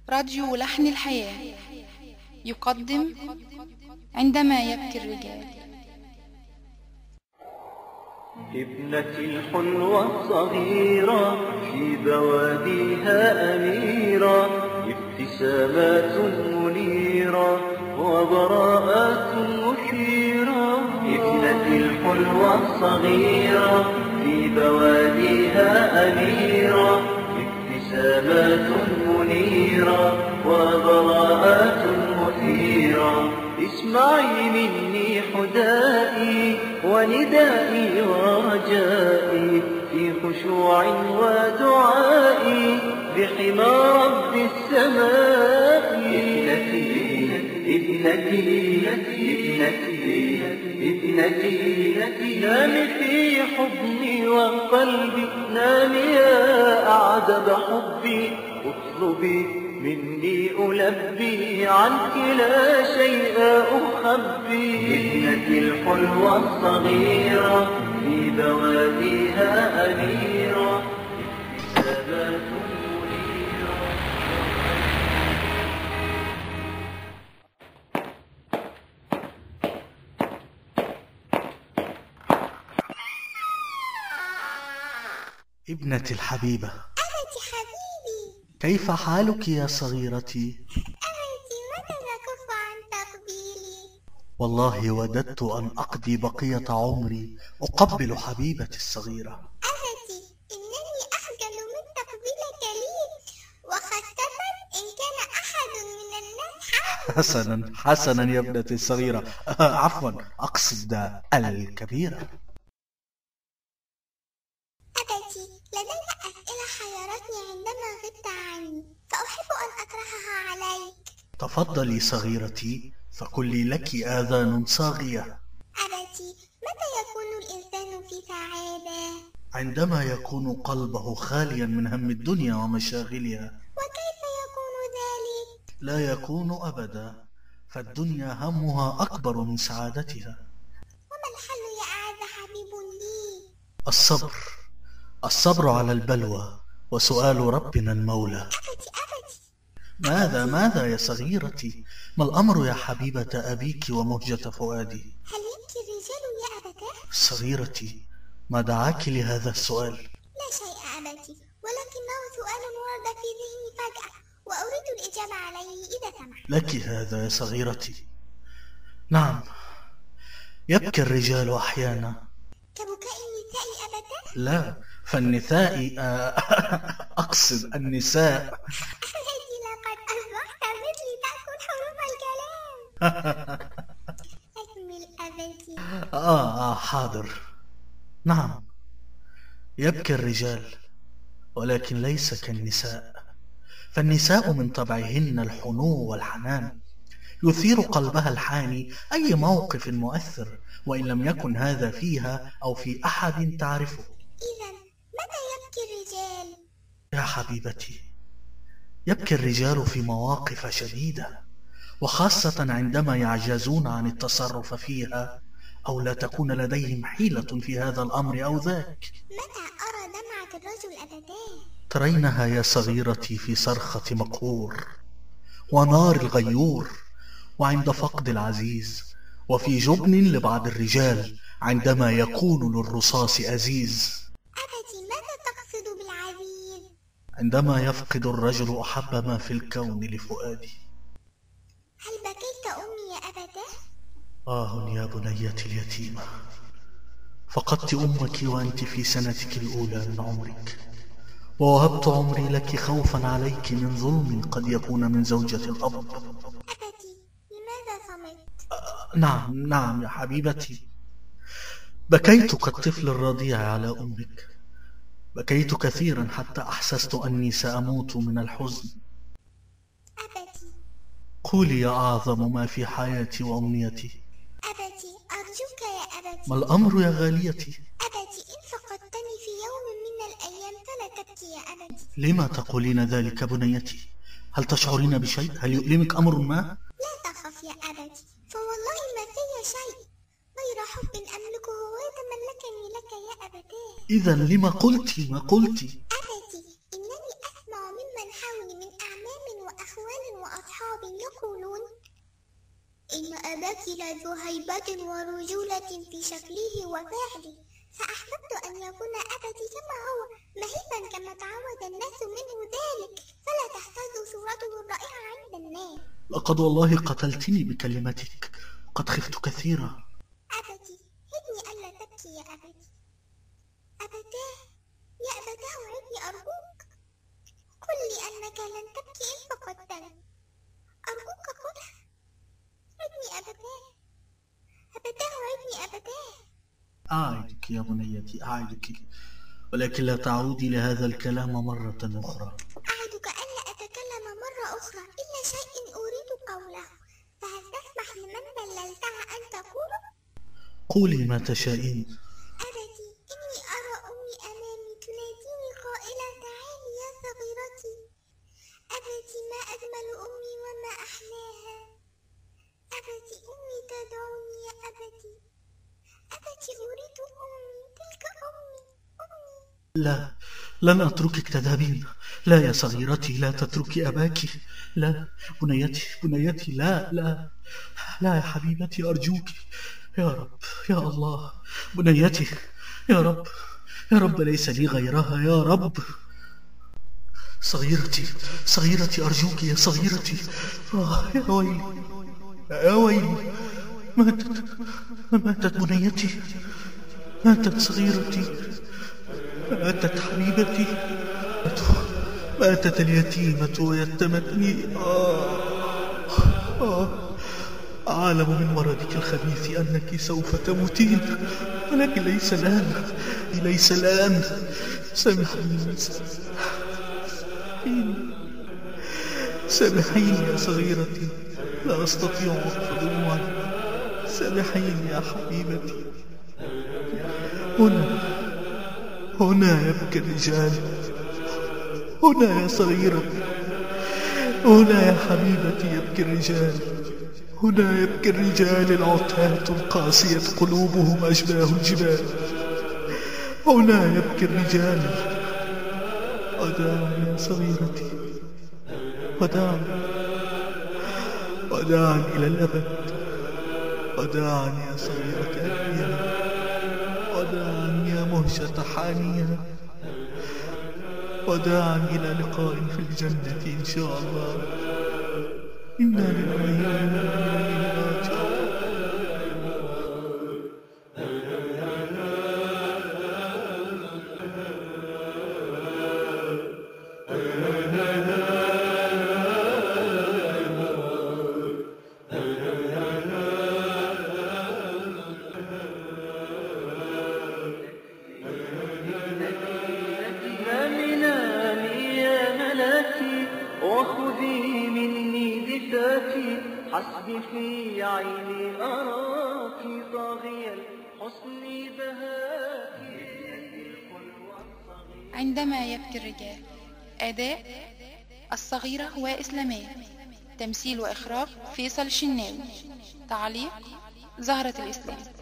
راديو لحن الحياة يقدم عندما يبكي الرجال. ابنتي الحلوة الصغيرة في بواديها أميرة، ابتسامات منيرة وبراءات مثيرة. ابنتي الحلوة الصغيرة في بواديها أميرة، ابتسامات منيرة وبراءات مثيرة. اسمعي مني حدائي وندائي ورجائي في خشوع ودعائي بحمى رب السماء. ابنتي نامي في حضني وقلبي، نامي يا أعذب حبي، اطلبي مني ألبي، عنك لا شيء أخبي. ابنتي الحلوة الصغيرة في بواديها أميرة، ابتسامات منيرة. ابنتي الحبيبة، أبتي حبيبي، كيف حالك يا صغيرتي؟ أبتي متى تكف عن تقبيلي؟ والله وددت أن أقضي بقية عمري أقبل حبيبتي الصغيرة. أبتي إنني أخجل من تقبيلك لي، وخاصة إن كان أحد من الناس حولي. حسنا يا ابنتي الصغيرة، عفوا أقصد الكبيرة. أبتي لدي أسئلة حيرتني عندما غبت عني، فأحب أن أطرحها عليك. تفضلي صغيرتي، فكلي لك آذان صاغية. أبتي متى يكون الإنسان في سعادة؟ عندما يكون قلبه خاليا من هم الدنيا ومشاغلها. وكيف يكون ذلك؟ لا يكون أبدا، فالدنيا همها أكبر من سعادتها. وما الحل يا أعز حبيب لي؟ الصبر على البلوى وسؤال ربنا المولى. أبتي ماذا يا صغيرتي؟ ما الأمر يا حبيبة أبيك ومهجة فؤادي؟ هل يبكي الرجال يا أبتاه؟ صغيرتي، ما دعاك لهذا السؤال؟ لا شيء أبتي، ولكنه سؤال ورد في ذهني فجأة، وأريد الإجابة عليه إذا سمحت. لك هذا يا صغيرتي. نعم، يبكي الرجال أحيانا. كبكاء النساء أبتاه؟ لا، فالنساء أقصد النساء. أبتي لقد أصبحت مثلي تأكل حروف الكلام. أكمل أبتي. حاضر. نعم، يبكي الرجال، ولكن ليس كالنساء، فالنساء من طبعهن الحنو والحنان، يثير قلبها الحاني أي موقف مؤثر، وإن لم يكن هذا فيها أو في أحد تعرفه. إذن متى يبكي الرجال؟ يا حبيبتي، يبكي الرجال في مواقف شديدة، وخاصة عندما يعجزون عن التصرف فيها، أو لا تكون لديهم حيلة في هذا الأمر أو ذاك. متى أرى دمعة الرجل أبتاه؟ ترينها يا صغيرتي في صرخة مقهور، ونار الغيور، وعند فقد العزيز، وفي جبن لبعض الرجال عندما يكون للرصاص أزيز. أبتي ماذا تقصد بالعزيز؟ عندما يفقد الرجل أحب ما في الكون لفؤادي. هل بكيت أمي يا أبتاه؟ يا بنيتي اليتيمة، فقدت أمك وأنت في سنتك الأولى من عمرك، ووهبت عمري لك خوفا عليك من ظلم قد يكون من زوجة الأب. أبتي لماذا صمت؟ نعم يا حبيبتي، بكيت كالطفل الرضيع على أمك، بكيت كثيرا حتى أحسست أني سأموت من الحزن. أبتي قولي يا أعظم ما في حياتي وأمنيتي. أبتي أرجوك يا أبتي. ما الأمر يا غاليتي؟ أبتي إن فقدتني في يوم من الأيام فلا تبكي يا أبتي. لما تقولين ذلك بنيتي؟ هل تشعرين بشيء؟ هل يؤلمك أمر ما؟ لا تخف يا أبتي، فوالله ما في شيء غير حب أملكه ويتملكني لك يا أبتاه. إذا لما قلتي ما قلتي؟ أبتي إنني أسمع ممن حولي من أعمام وأخوال يقولون إن أباك لذو هيبة ورجولة في شكله وفعله، فأحببت أن يكون أبتي كما هو مهيبا كما تعود الناس منه ذلك، فلا تحتاج صورته الرائعة عند الناس. لقد والله قتلتني بكلمتك، وقد خفت كثيرا. أبتي هدني ألا تبكي يا أبتي. أبتاه يا أبتاه عدني أرجوك، قل لي أنك لن تبكي إن فقدتني، أرجوك قلها. عدني أبتاه، أبتاه عدني أبتاه. أعدك يا بنيتي، أعدك، ولكن لا تعودي لهذا الكلام مرة أخرى. أعدك ألا أتكلم مرة أخرى إلا شيء أريد قوله، فهل تسمح لمن دللتها أن تقوله؟ قولي ما تشائين. أبتي إني أرى أمي أمامي تناديني قائلة تعالي يا صغيرتي. أبتي ما أجمل أمي وما أحلاها. أبتي أمي تدعوني يا أبتي. أبتي أريد أمي، تلك أمي. لا، لن أتركك تذهبين. لا يا صغيرتي، لا تتركي أباك. لا بنيتي، لا يا حبيبتي، أرجوك يا رب، يا الله، بنيتي، يا رب ليس لي غيرها، يا رب. صغيرتي أرجوك يا صغيرتي. يا ويلي، ماتت بنيتي، ماتت صغيرتي، ماتت حبيبتي، ماتت اليتيمة ويتمتني. أعلم من مرضك الخبيث أنك سوف تموتين، ولكن ليس الآن. سامحيني يا صغيرتي، لا أستطيع وقف دموعي. سامحيني يا حبيبتي. هنا يبكي الرجال، هنا يا صغيرتي، هنا يا حبيبتي يبكي الرجال، هنا يبكي الرجال العتاة القاسية قلوبهم أشباه الجبال. هنا يبكي الرجال. وداعا يا صغيرتي، وداعا إلى الأبد. وداعا يا صغيرة أبيها، وداعا يا مهجة حانيها، وداعا إلى لقاء في الجنة إن شاء الله. إنا لله وإنا إليه راجعون. وخذي مني دفاتي، حسبي في عيني أراك طاغي الحسن بهاكي. عندما يبكي الرجال. أداء الصغيرة وإسلامية. تمثيل وإخراج فيصل الشناوي. تعليق زهرة الإسلام.